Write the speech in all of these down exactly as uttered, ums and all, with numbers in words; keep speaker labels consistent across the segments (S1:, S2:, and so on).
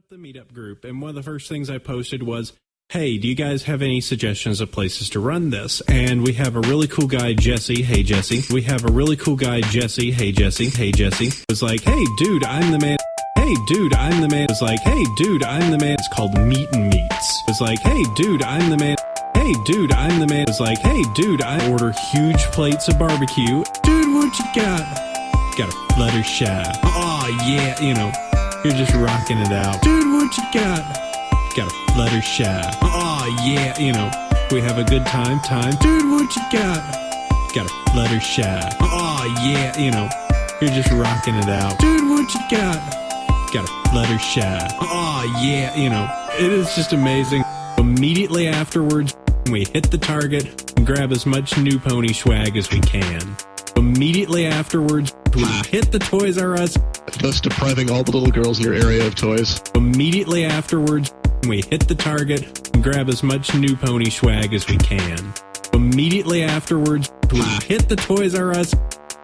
S1: up the meetup group, and one of the first things I posted was, hey, do you guys have any suggestions of places to run this? And we have a really cool guy, Jesse. Hey, Jesse. We have a really cool guy, Jesse. Hey, Jesse. Hey, Jesse. Was like, hey, dude, I'm the man. Hey, dude, I'm the man. Was like, hey, dude, I'm the man. It's called Meat and Meats. Was like, hey, dude, I'm the man. Hey, dude, I'm the man. Was like, hey, dude, I order huge plates of barbecue. Dude, what you got? Got a Fluttershy. Oh, yeah, you know, you're just rocking it out. Dude, what you got? Got a Fluttershy. Oh, yeah, you know, we have a good time, time. Dude, what you got? Got a Fluttershy. Oh, yeah, you know, you're just rocking it out. Dude, what you got? Got a Fluttershy. Oh, yeah, you know, it is just amazing. Immediately afterwards, we hit the target and grab as much new pony swag as we can. Immediately afterwards, we hit the Toys R Us,
S2: thus depriving all the little girls in your area of toys.
S1: Immediately afterwards, we hit the target and grab as much new pony swag as we can. Immediately afterwards, we hit the Toys R Us.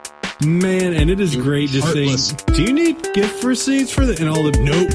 S1: Man, and it is great to see. Do you need gift receipts for the and all the nope,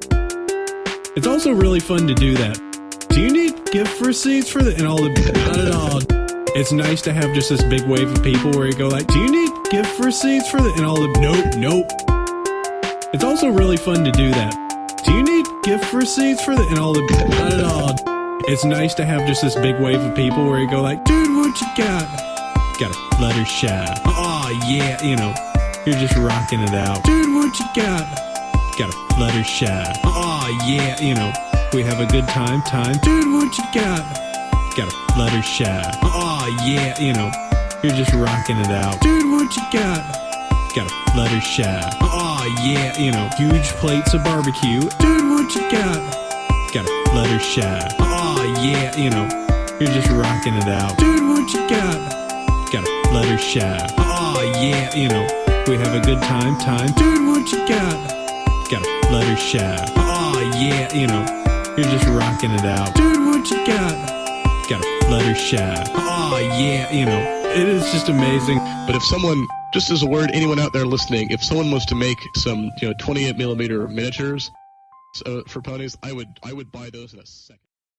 S1: nope. It's also really fun to do that. Do you need gift receipts for the and all the not at all. It's nice to have just this big wave of people where you go like, do you need gift receipts for the and all the nope, nope. It's also really fun to do that. Do you need gift receipts for the and all the not at all. It's nice to have just this big wave of people where you go like, dude, what you got? Got a Fluttershy. Oh, yeah, you know, you're just rocking it out. Dude, what you got? Got a Fluttershy. Oh, yeah, you know, we have a good time, time. Dude, what you got? Got a Fluttershy. Oh, yeah, you know, you're just rocking it out. Dude, what you got? Got a Fluttershy. Oh, yeah, you know, huge plates of barbecue. Dude, what you got? Got a Fluttershy. Oh, yeah, you know, you're just rocking it out. Dude, what you got? Got a Fluttershy. Oh, yeah, you know, we have a good time, time. Dude, what you got? Got a Fluttershy. Oh, yeah, you know, you're just rocking it out. Dude, what you got? Got a Fluttershy. Oh, yeah, you know, it is just amazing.
S2: But if someone, just as a word, anyone out there listening, if someone was to make some, you know, twenty-eight millimeter miniatures uh, for ponies, I would, I would buy those in a second.